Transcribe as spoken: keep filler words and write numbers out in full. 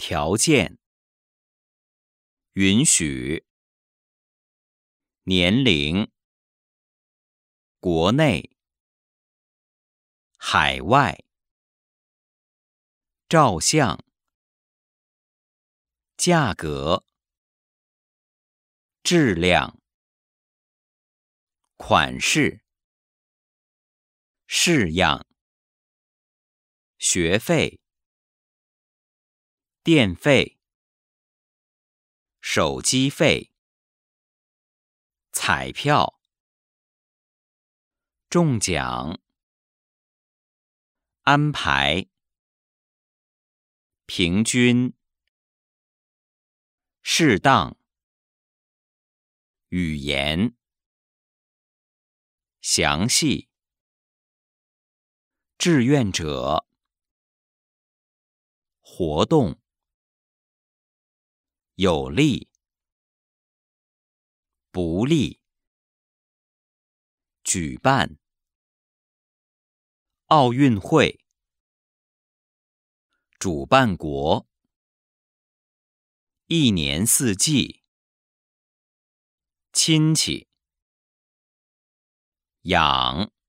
条件、允许、年龄、国内、海外、照相、价格、质量、款式、式样、学费、电费、手机费、彩票、中奖、安排、平均、适当、语言、详细、志愿者、活动、有利、不利、举办、奥运会、主办国、一年四季、亲戚、养